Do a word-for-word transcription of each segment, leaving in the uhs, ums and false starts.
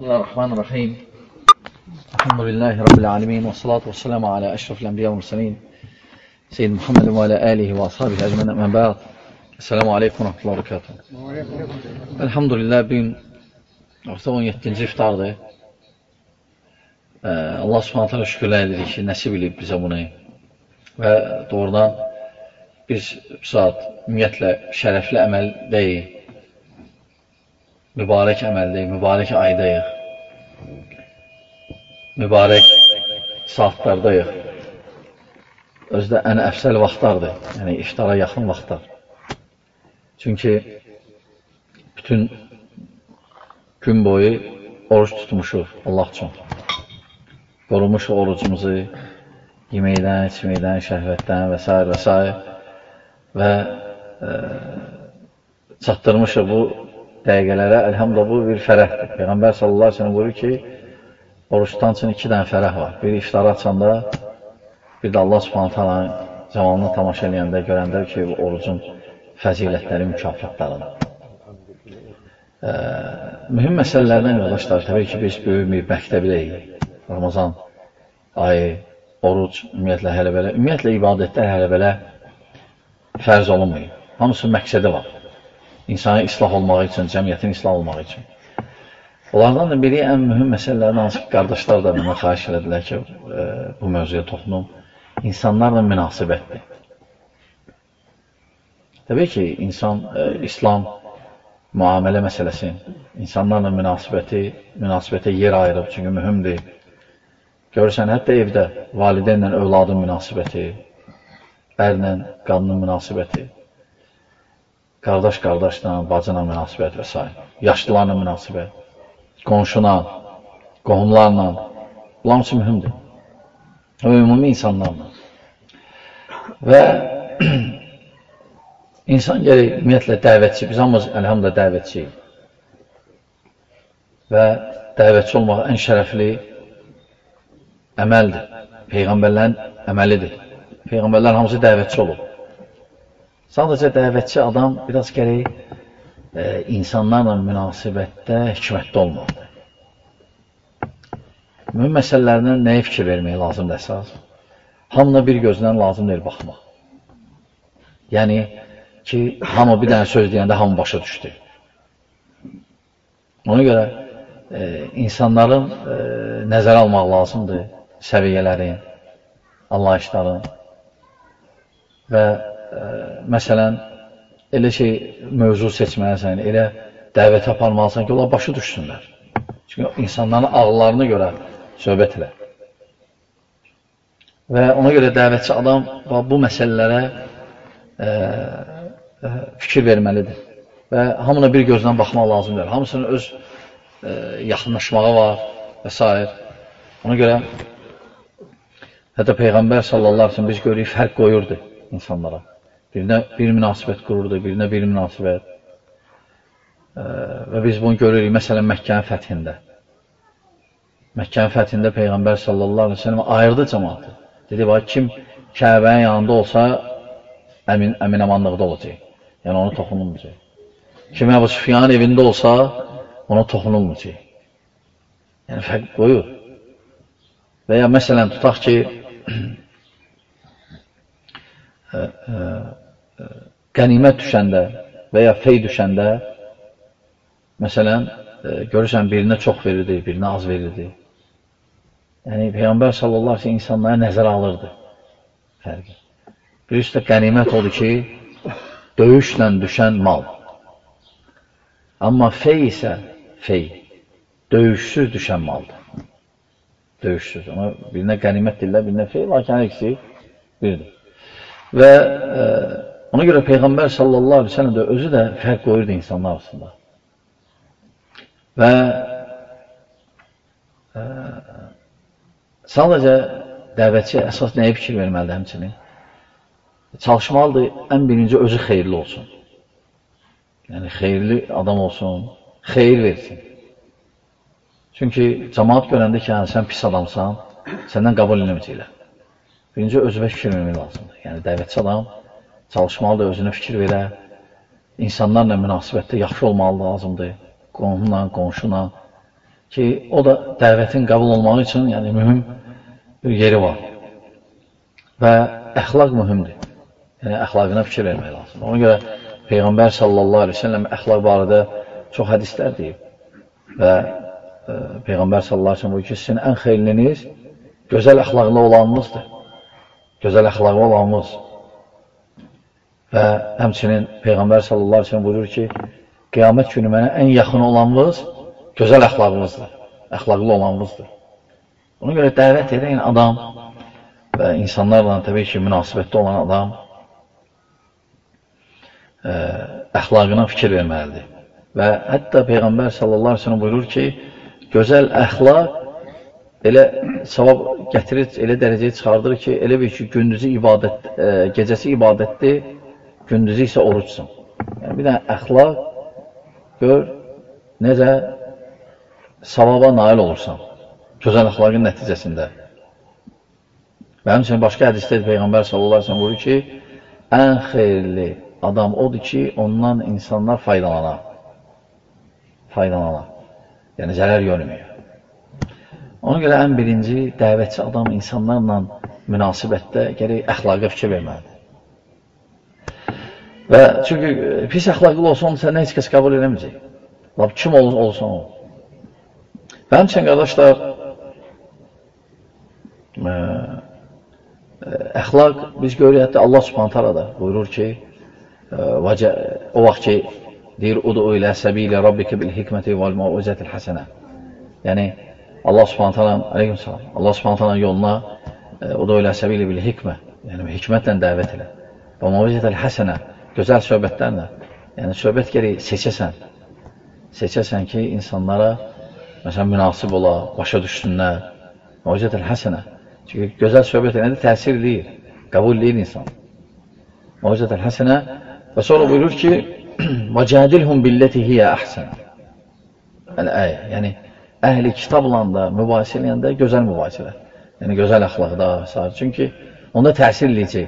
Bismillahirrahmanirrahim. Elhamdülillahi Rabbil alemin. Və salatu və selamu alə əşrafil ənbiya və mürselin. Seyyid Muhammedin və alə əlihi və ashabihi əcmən əmən bə'd. Esselamu aleykum və rahmetullahi və barakatuhu. Elhamdülillah, bugün artıq on yeddinci iftardır. Allah subhanət hələ şükürlər edirik ki, nəsib edib bizə bunu. Və doğrudan biz bu saat ümumiyyətlə şərəfli əməldəyik. Mübarək əməldəyik, mübarək aydayıq, mübarək saatlardayıq. Özdə ən əfsəl vaxtlardır, yəni iftara yaxın vaxtlar. Çünki bütün gün boyu oruç tutmuşuq Allah üçün. Qorumuşuq orucumuzu yeməkdən, içməkdən, şəhvətdən və s. və s. Və e, çatdırmışıq bu dəqiqələrə, əlhamdülillah bu bir fərəhdir. Peyğəmbər sallallahu aleyhi ve sellem buyurur ki, oruç tutan üçün iki dənə fərəh var. Bir iftara açanda, bir də Allah subhanət hələ camalını tamaşa eləyəndə, görəndə ki, orucun fəzilətləri, mükafatlarını. E, mühüm məsələlərdən yoldaşlar, təbii ki, biz böyük bir məktəbdəyik. Ramazan ayı, oruc, ümumiyyətlə hələ belə, ümumiyyətlə ibadətlər hələ belə fərz olunmuyor. Hamısının məqsədi var. İnsanı islah olmağı üçün, cəmiyyətin islah olmağı üçün. Onlardan da biri ən mühüm məsələlərdən hansı ki, qardaşlar da mənə xahiş elədilər ki, e, bu mövzuya toxunum. İnsanlarla münasibətdir. Təbii ki, insan, e, İslam müamilə məsələsi, insanlarla münasibəti, münasibətə yer ayırıb, çünki mühümdir. Görürsən, hətta evdə valideynlə övladın münasibəti, ərlə qadının münasibəti, qardaş-qardaşla, bacına münasibət və s. Yaşlılarla münasibət, qonşuna, qohumlarla, bunlar üçün mühümdür. O ümumi insanlarla. Və insan gəlir, ümumiyyətlə, dəvətçi, biz hamımız əlhamdülillah dəvətçiyik. Və dəvətçi olmaq ən şərəfli əməldir. Peyğəmbərlərin əməlidir. Peyğəmbərlər hamısı dəvətçi olub. Sadəcə dəvətçi adam biraz gərək e, insanlarla münasibətdə hikmətli olmalıdır. Mühüm məsələlərdən nəyə fikir vermək lazımdır əsas? Hamına bir gözdən lazımdır baxmaq. Yəni ki, hamı bir dənə söz deyəndə hamı başa düşdü. Ona görə e, insanların e, nəzərə almaq lazımdır, səviyyələrin, anlayışların və Ə, məsələn, elə şey mövzu seçməlisən, elə dəvət aparmalısan ki, onlar başı düşsünlər. Çünki insanların ağlarına görə söhbət elə. Və ona görə dəvətçi adam bu məsələlərə ə, ə, fikir verməlidir. Və hamına bir gözdən baxmaq lazımdır. Hamısının öz ə, yaxınlaşmağı var və s. Ona görə hətta Peyğəmbər sallallahu aleyhi ve sellem biz görürük, fərq qoyurdu insanlara. Birinə bir münasibət qururdu, birinə bir münasibət. Ee, və biz bunu görürük, məsələn, Məkkənin fəthində. Məkkənin fəthində Peyğəmbər sallallahu aleyhi ve sellem ayırdı cəmaatı. Dedi, bax, kim Kəbənin yanında olsa, əmin, əmin amanlıqda olacaq. Yəni, onu toxunulmayacaq. Kim Əbu Süfyanın evində olsa, ona toxunulmayacaq. Yəni, fərq qoyur. Və ya, məsələn, tutaq ki, ə, ə, qənimət düşəndə və ya fey düşəndə, məsələn, görürsən, birinə çox verirdi, birinə az verirdi. Yəni, Peyğəmbər sallallahu aleyhi ve sellem insanlara nəzərə alırdı fərqi. Bir üstə qənimət odur ki, döyüşlə düşən mal. Amma fey isə, fey, döyüşsüz düşən maldır. Döyüşsüz. Ona birinə qənimət deyirlər, birinə fey, lakin hər ikisi birdir. Və e, ona görə Peyğəmbər sallallahu aleyhi ve sellem də özü də fərq qoyurdu insanlar arasında. Və e, sadəcə dəvətçi əsas nəyə fikir verməlidir həmçinin? Çalışmalıdır, ən birinci özü xeyirli olsun. Yəni, xeyirli adam olsun, xeyir versin. Çünki cəmaat görəndə ki, yəni, sən pis adamsan, səndən qəbul eləməyəcəklər. Birinci özünə fikir vermək lazımdır. Yəni, dəvətçi adam çalışmalıdır, özünə fikir verə, insanlarla münasibətdə yaxşı olmalı lazımdır. Qonşuna, qonşuna, ki, o da dəvətin qəbul olmağı üçün yəni, mühüm bir yeri var. Və əxlaq mühümdür. Yəni, əxlaqına fikir vermək lazım. Ona görə Peyğəmbər sallallahu aleyhi ve sellem əxlaq barədə çox hədislər deyib. Və e, Peyğəmbər sallallahu aleyhi ve sellem buyur ki, sizin ən xeyliniz gözəl əxlaqlı olanınızdır. Gözəl əxlaqlı olanınız. Və həmçinin Peyğəmbər sallallahu aleyhi ve sellem buyurur ki, qiyamət günü mənə ən yaxın olanınız gözəl əxlaqınızdır. Əxlaqlı olanınızdır. Ona görə dəvət edən adam və insanlarla təbii ki, münasibətdə olan adam ə, əxlaqına fikir verməlidir. Və hətta Peyğəmbər sallallahu aleyhi ve sellem buyurur ki, gözəl əxlaq elə savab gətirir, elə dərəcəyə çıxardır ki, elə bir ki, gündüzü ibadət, ə, gecəsi ibadətdir, gündüzü isə oruçsun. Yəni, bir dənə əxlaq gör, necə savaba nail olursan, gözəl əxlaqın nəticəsində. Və həmçinin başqa hədisdə Peyğəmbər sallallahu aleyhi ve sellem buyurur ki, ən xeyirli adam odur ki, ondan insanlar faydalanar. Faydalanar. Yəni, zərər görmüyor. Ona görə ən birinci dəvətçi adam insanlarla münasibətdə gərək əxlaqa fikir verməlidir. Və çünki pis əxlaqlı olsa, onu sən heç kəs qəbul edəməyəcək. Lab, kim olursa olsun o. Və həmçinin qardaşlar, ə, əxlaq, biz görürük, hətta Allah subhanət hala da buyurur ki, ə, o vaxt ki, deyir, udu ilə səbilə rabbikə bil hikməti vəl məucətil həsənə. Yəni, Allah subhanət hala, aleyküm salam, Allah subhanət hala yoluna udu ilə səbilə bil hikmə, yəni hikmətlə dəvət elə. Və məucətil həsənə, gözəl söhbətlərlə, yəni söhbət gərək seçəsən. Seçəsən ki, insanlara məsələn, münasib ola, başa düşsünlər. Məucətil həsənə. Çünki gözəl söhbət eləndə təsir eləyir, qəbul eləyir insan. Məucətil həsənə və sonra buyurur ki, وَجَادِلْهُمْ بِالَّتِي هِيَ أَحْسَنَ. Yəni, əhli kitabla da mübahisə eləyəndə gözəl mübahisələr. Yəni, gözəl əxlaqda və s. Çünki onda təsir eləyəcək.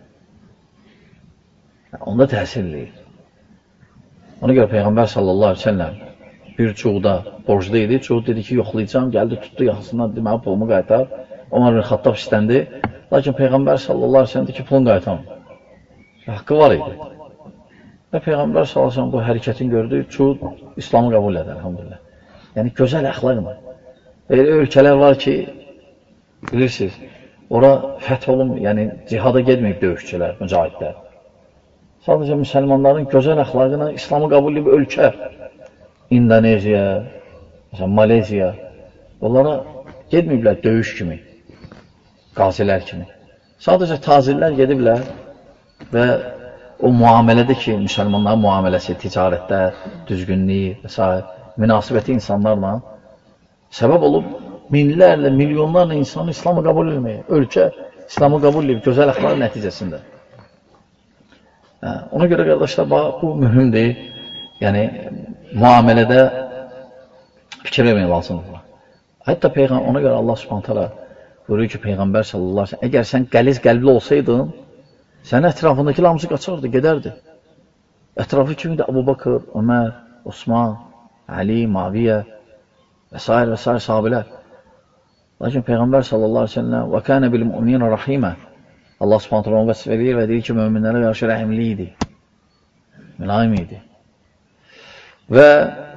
Onda təsir eləyir. Ona görə Peyğəmbər sallallahu aleyhi ve sellem bir cuğda borcda idi. Cuğ dedi ki, yoxlayacağım, gəldi, tutdu yaxasından, deməli, pulumu qaytar. Onlar bir xattab istəndi. Lakin Peyğəmbər sallallahu aleyhi ve sellem dedi ki, pulunu qaytarım. Haqqı var idi. Və Peyğəmbər sallallahu aleyhi ve sellem bu hərəkətin gördü, cuğ İslamı qəbul edir, elhamdülillah. Yəni, gözəl əxlaqla. Elə ölkələr var ki, bilirsiniz, ora fəth olun, yəni cihada gedməyib döyüşçülər, mücahidlər. Sadəcə müsəlmanların gözəl əxlaqına İslamı qəbul edib ölkə, İndoneziya, məsələn, Maleziya, onlara gedməyiblər döyüş kimi, qazilər kimi. Sadəcə tazirlər gediblər və o müamilədə ki, müsəlmanların müamiləsi, ticarətdə, düzgünlüyü və s. münasibəti insanlarla səbəb olub minlərlə, milyonlarla insanı İslamı qəbul etməyə, ölkə İslamı qəbul edib gözəl əxlaq nəticəsində. Hə, ona görə qardaşlar, bu mühümdir. Yəni, müamilədə fikir vermək lazımdır. Hətta Peyğəmbər, ona görə Allah subhanət hala buyuruyor ki, Peyğəmbər sallallahu aleyhi ve sellem, əgər sən qəliz qəlbli olsaydın, sənin ətrafındakı hamısı qaçardı, gedərdi. Ətrafı kimdir? Əbu Bakır, Ömər, Osman, Ali, Maviyyə və s. və s. sahabilər. Lakin Peyğəmbər sallallahu aleyhi ve sellem və kənə bil müminə rəhimə. Allah subhanət hala onu vəsif edir və deyir ki, müminlərə qarşı rəhimli idi, mülayim idi. Və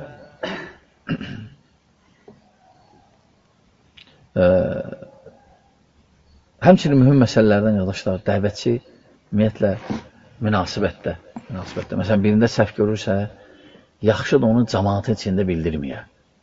e, həmçinin mühüm məsələlərdən qardaşlar, dəvətçi ümumiyyətlə münasibətdə, münasibətdə. Məsələn, birində səhv görürsə, yaxşıdır onu cəmaatın içində bildirməyə.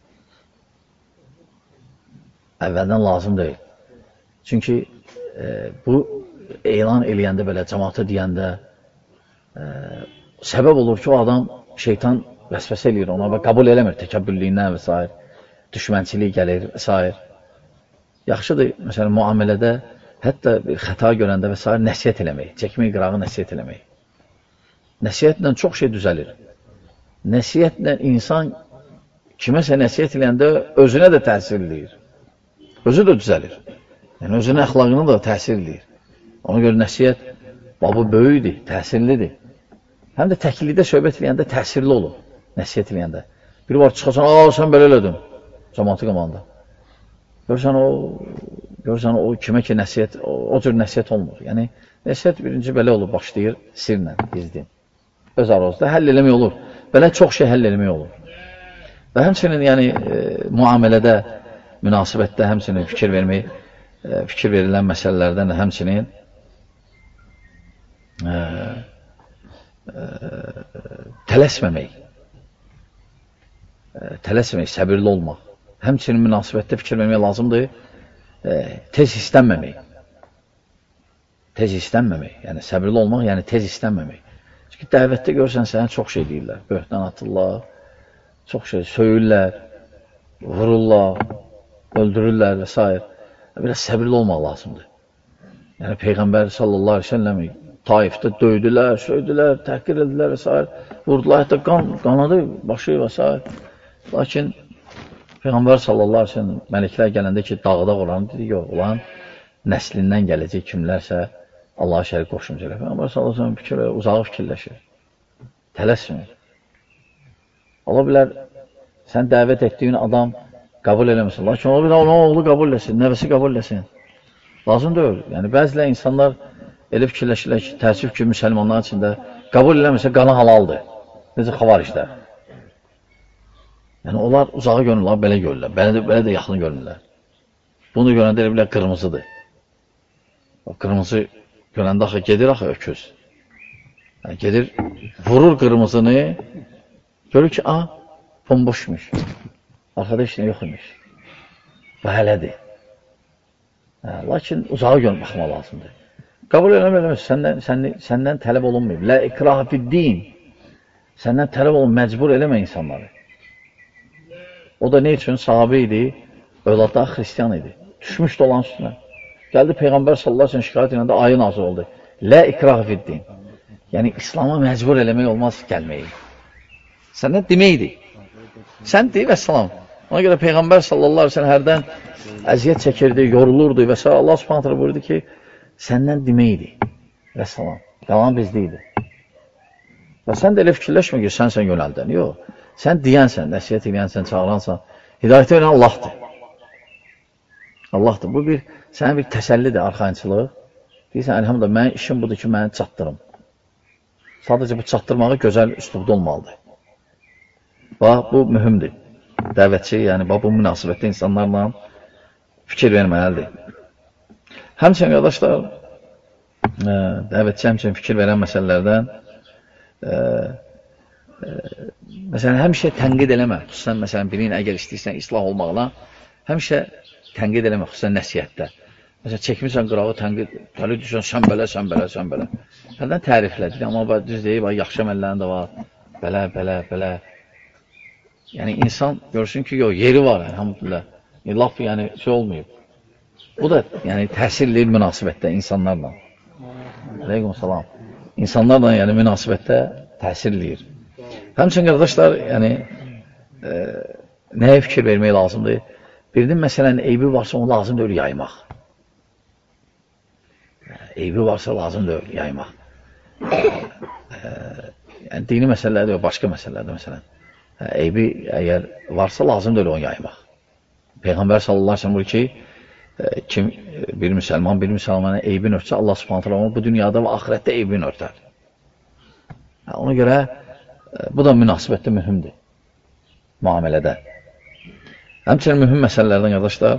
Əvvəldən lazım deyil. Çünki e, bu elan eləyəndə belə, cəmaata deyəndə e, səbəb olur ki, o adam şeytan vəsvəsə eləyir ona və qəbul eləmir təkəbbürlüyündən və s. Düşmənçilik gəlir və s. Yaxşıdır, məsələn, müamilədə hətta bir xəta görəndə və s. nəsiyyət eləmək, çəkmək qırağı nəsiyyət eləmək. Nəsiyyətlə çox şey düzəlir. Nəsiyyətlə insan kiməsə nəsiyyət eləyəndə özünə də təsir eləyir. Özü də düzəlir. Yəni, özünün əxlaqını da təsir eləyir. Ona görə nəsiyyət babı böyükdir, təsirlidir. Həm də təklikdə söhbət eləyəndə təsirli olur, nəsiyyət eləyəndə. Biri var, çıxasan, aa, sən belə elədin. cəmaatı qabağında. Görürsən o, görürsən o kimə ki nəsiyyət, o, o cür nəsiyyət olmur. Yəni, nəsiyyət birinci belə olur, başlayır sirlə, gizli. Öz arazda həll eləmək olur. Belə çox şey həll eləmək olur. Və həmçinin, yəni, e, müamilədə, münasibətdə həmçinin fikir vermək, e, fikir verilən məsələlərdən də həmçinin e, e, tələsməmək, e, tələsməmək, səbirli olmaq. Həmçinin münasibətdə fikir vermək lazımdır, e, tez istənməmək. Tez istənməmək, yəni səbirli olmaq, yəni tez istənməmək. Çünki dəvətdə görsən, sənə çox şey deyirlər, böhtan atırlar, çox şey söyürlər, vururlar, öldürürlər və s. Biraz səbirli olmaq lazımdır. Yəni, Peyğəmbər sallallahu aleyhi ve sellem Taifdə döydülər, söydülər, təhqir edilər və s. Vurdular, hətta qan, qanadı başı və s. Lakin Peyğəmbər sallallahu aleyhi ve sellem mələklər gələndə ki, dağda olanı dedi, yox, olan nəslindən gələcək kimlərsə Allah'a şərik qoşumcələr. Peyğəmbər sallallahu aleyhi ve sellem fikir, uzağı fikirləşir. Tələsmir. Ola bilər, sən dəvət etdiyin adam qəbul eləməsin. Lakin ola bilər, onun oğlu qəbul eləsin, nəvəsi qəbul eləsin. Lazım deyil. Yəni, bəzilə insanlar elə fikirləşirlər ki, təəssüf ki, müsəlmanlar içində qəbul eləməsə qanı halaldır. Necə xavar işlər. Yəni, onlar uzağı görürlər, belə görürlər, belə də, belə də yaxını görürlər. Bunu görəndə elə bilər qırmızıdır. O qırmızı görəndə axı gedir, axı öküz. Yəni, gedir, vurur qırmızını, görür ki, a, bomboşmuş. Arxada heç nə yox imiş. Və hələdir. Hə, lakin uzağı görün baxmaq lazımdır. Qəbul eləmək, səndən, səndən, səndən tələb olunmayıb. Lə ikrah fiddin. Səndən tələb olun, məcbur eləmə insanları. O da ne üçün? Sahabe idi, övladları xristiyan idi. Düşmüşdü olan üstünə. Gəldi Peyğəmbər sallallahu aleyhi ve sellem şikayət ilə də ayı nazır oldu. Lə ikrah fiddin. Yəni, İslam'a məcbur eləmək olmaz gəlməyi. Səndən deməkdir. Sən deyib və salam. Ona görə Peyğəmbər sallallahu aleyhi ve sellem hərdən əziyyət çəkirdi, yorulurdu və s. Allah subhanahu ta'ala buyurdu ki, səndən deməkdir və salam. Yalan bizdə idi. Və sən də elə fikirləşmə ki, sən sən yönəldən. Yox. Sən deyənsən, nəsiyyət edənsən, çağıransan. Hidayətə verən Allahdır. Allahdır. Bu bir, sənə bir təsəllidir, arxayınçılıq. Deyirsən, əlhamdülillah, mənim işim budur ki, məni çatdırım. Sadəcə bu çatdırmağı gözəl üslubda olmalıdır. Bax, bu mühümdür. Dəvətçi, yəni bu münasibətdə insanlarla fikir verməlidir. Həmçinin, qardaşlar, dəvətçi həmçinin fikir verən məsələlərdən e, e, məsələn, həmişə tənqid eləmə. Xüsusən, məsələn, birinin əgər istəyirsən islah olmaqla, həmişə tənqid eləmə, xüsusən nəsiyyətdə. Məsələn, çəkmirsən qırağı tənqid, təli düşən, sən belə, sən belə, sən belə. Həldən təriflədir, amma düz deyib, yaxşı əməllərin də var, belə, belə, belə. Yəni, insan görsün ki, yox, yeri var, əlhamdülillah. Laf, yəni, şey olmayıb. Bu da, yəni, təsirləyir münasibətdə insanlarla. Aleyküm salam. İnsanlarla, yəni, münasibətdə təsirləyir. Həmçinin, qardaşlar, yəni, e, nəyə fikir vermək lazımdır? Birinin, məsələn, eybi varsa, onu lazım deyil yaymaq. Eybi varsa, lazım deyil yaymaq. E, e, yəni, dini məsələlərdə, başqa məsələlərdə, məsələn. Eybi əgər varsa, lazım deyil onu yaymaq. Peyğəmbər sallallahu aleyhi ve sellem buyurur ki, kim bir müsəlman, bir müsəlmanın eybini örtsə, Allah subhanahu ta'ala bu dünyada və axirətdə eybini örtər. Ona görə bu da münasibətdə mühümdür. Müamilədə. Həmçinin mühüm məsələlərdən, qardaşlar,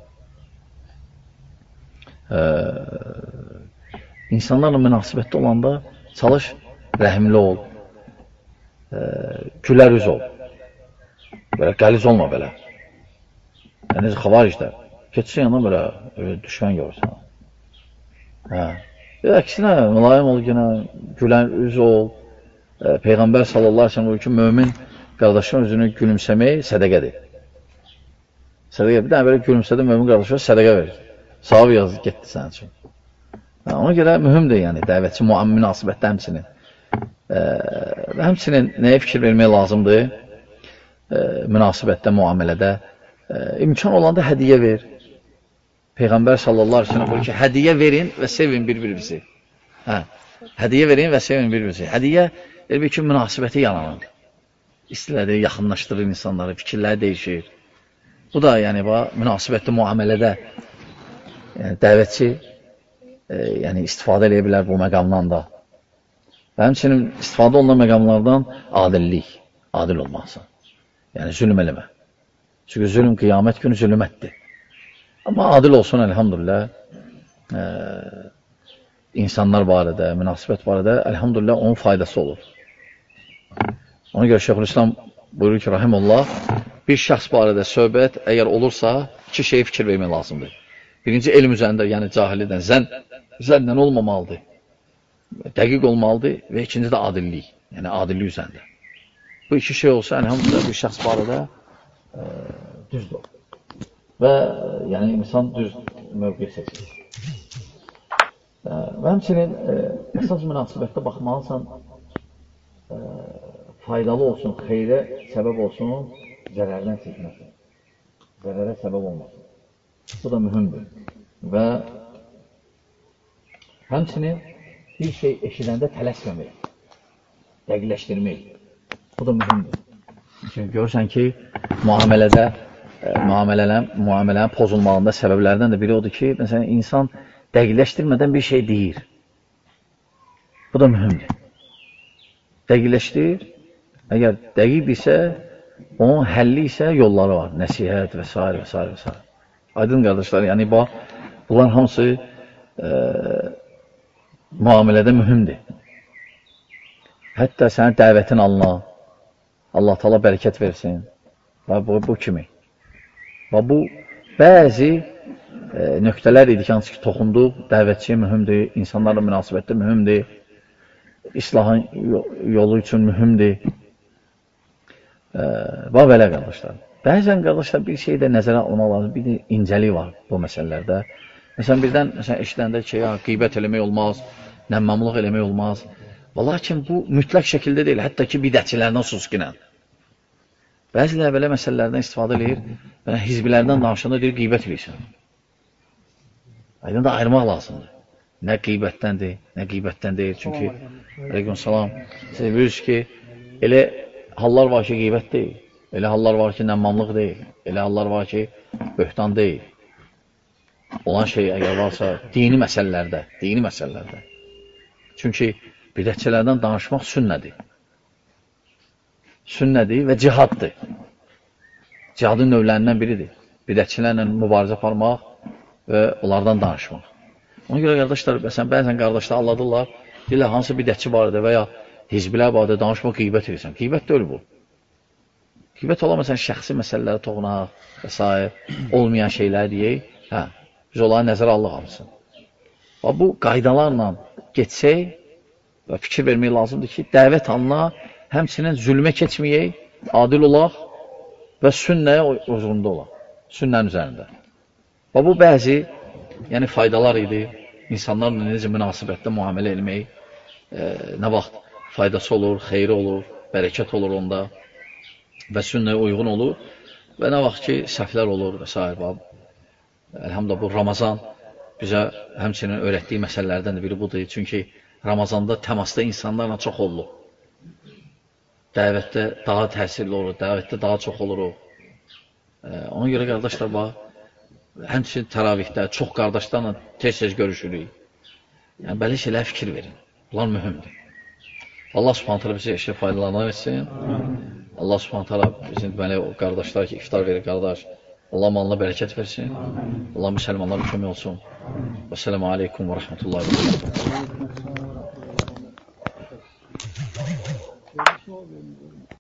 e, insanlarla münasibətdə olanda çalış, rəhimli ol, e, gülər üz ol. Belə qəliz olma belə. Yəni, xavar işlər. Keçsin yanına belə, öyle düşmən görürsən. Hə. Əksinə, mülayim ol, yenə, gülən üz ol. E, Peyğəmbər sallallahu aleyhi ve sellem buyurur ki, mömin qardaşın özünü gülümsəmək sədəqədir. Sədəqə, bir dənə belə gülümsədi, mömin qardaşına sədəqə verir. Savab yazdı, getdi sənin üçün. Hə, ona görə mühümdür, yəni, dəvətçi münasibətdə həmçinin. E, həmçinin nəyə fikir vermək lazımdır? E, münasibətdə, müamilədə. E, imkan olanda hədiyə ver. Peyğəmbər sallallahu aleyhi ve sellem buyurur ki, hədiyə verin və sevin bir-birinizi. Hə, hədiyə verin və sevin bir-birinizi. Hədiyə, elə bir ki, münasibəti yananır. İstilədir, yaxınlaşdırır insanları, fikirləri dəyişir. Bu da yəni münasibətli müamilədə yəni, dəvətçi e, yəni, istifadə edə bilər bu məqamdan da. Və həmçinin istifadə olunan məqamlardan adillik, adil olmaqsan. Yəni, zülm eləmə. Çünki zülm qiyamət günü zülmətdir. Amma adil olsun, elhamdülillah, e, insanlar barədə, münasibət barədə, elhamdülillah, onun faydası olur. Ona görə Şeyxülislam buyurur ki, rahimullah, bir şəxs barədə söhbət əgər olursa, iki şeyə fikir vermək lazımdır. Birinci, elm üzərində, yəni cahilidən, zən, zəndən olmamalıdır. Dəqiq olmalıdır və ikinci də adillik, yəni adillik üzərində. Bu iki şey olsa, elhamdülillah, bir şəxs barədə e, düzdür. Və yəni insan düz mövqe seçir. E, və həmçinin e, əsas münasibətdə baxmalısan, e, faydalı olsun, xeyrə səbəb olsun, zərərdən seçməsin. Zərərə səbəb olmasın. Bu da mühümdür. Və həmçinin bir şey eşidəndə tələsməmək, dəqiqləşdirmək. Bu da mühümdür. Çünki görürsən ki, müamilədə, e, müamilələr, müamilənin pozulmağında səbəblərdən də biri odur ki, məsələn, insan dəqiqləşdirmədən bir şey deyir. Bu da mühümdür. Dəqiqləşdir, əgər dəqiqdirsə, onun həlli isə yolları var, nəsihət və s. və s. və s. Aydın qardaşlar, yəni bunlar hamısı e, müamilədə mühümdür. Hətta sənin dəvətin alına, Allah Taala bərəkət versin. Və bu, bu kimi. Və bu, bəzi e, nöqtələr idi ki, hansı ki, toxunduq, dəvətçi mühümdür, insanlarla münasibətdə mühümdür, İslahın yolu üçün mühümdür. E, və belə qardaşlar. Bəzən qardaşlar bir şey də nəzərə almaq lazım, bir də incəlik var bu məsələlərdə. Məsələn, birdən məsələn, eşidəndə ki, ya, qeybət eləmək olmaz, nəmmamlıq eləmək olmaz. Və lakin bu mütləq şəkildə deyil, hətta ki, bidətçilərdən susqinən. Bəziləri belə məsələlərdən istifadə edir, və hizbilərdən danışanda deyir, qeybət eləyirsən. Aydın da ayırmaq lazımdır. Nə qeybətdəndir, nə qeybətdən deyil. Çünki, aleykümselam, siz bilirsiniz ki, elə hallar var ki, qeybət deyil. Elə hallar var ki, nəmmamlıq deyil. Elə hallar var ki, böhtan deyil. Olan şey əgər varsa, dini məsələlərdə, dini məsələlərdə. Çünki bidətçilərdən danışmaq sünnədir. Sünnədir və cihaddır. Cihadın növlərindən biridir. Bidətçilərlə mübarizə aparmaq və onlardan danışmaq. Ona görə qardaşlar, bəzən, bəzən qardaşlar anladırlar, deyirlər, hansı bidətçi barədə və ya hizbilər barədə danışmaq qeybət edirsən. Qeybət deyil bu. Qeybət ola, məsələn, şəxsi məsələlərə toxunaq və s. olmayan şeylər deyək, hə, biz onları nəzərə allıq alsın. Və bu qaydalarla geçsək və fikir vermək lazımdır ki, dəvət alına həmçinin zülmə keçməyək, adil olaq və sünnəyə uyğunda olaq, sünnənin üzərində. Və bu bəzi yəni, faydalar idi, insanlarla necə münasibətdə müamilə eləmək, e, nə vaxt faydası olur, xeyri olur, bərəkət olur onda və sünnəyə uyğun olur və nə vaxt ki, səhvlər olur və s. Elhamdülillah, bu Ramazan bizə həmçinin öyrətdiyi məsələlərdən də biri budur. Çünki Ramazanda təmasda insanlarla çox oluruz. Dəvətdə daha təsirli olur, dəvətdə daha çox oluruq. E, ona görə qardaşlar, bax, həmçinin təravihdə çox qardaşlarla tez-tez görüşürük. Yəni, belə şeylər fikir verin. Bunlar mühümdür. Allah subhanət hələ bizə eşə faydalarına versin. Allah subhanət hələ bizim deməli, qardaşlar ki, iftar verir qardaş. Allah malına bərəkət versin. Allah müsəlmanlara kömək olsun. Və sələmu aleykum və rəhmətullahi və bərəkət.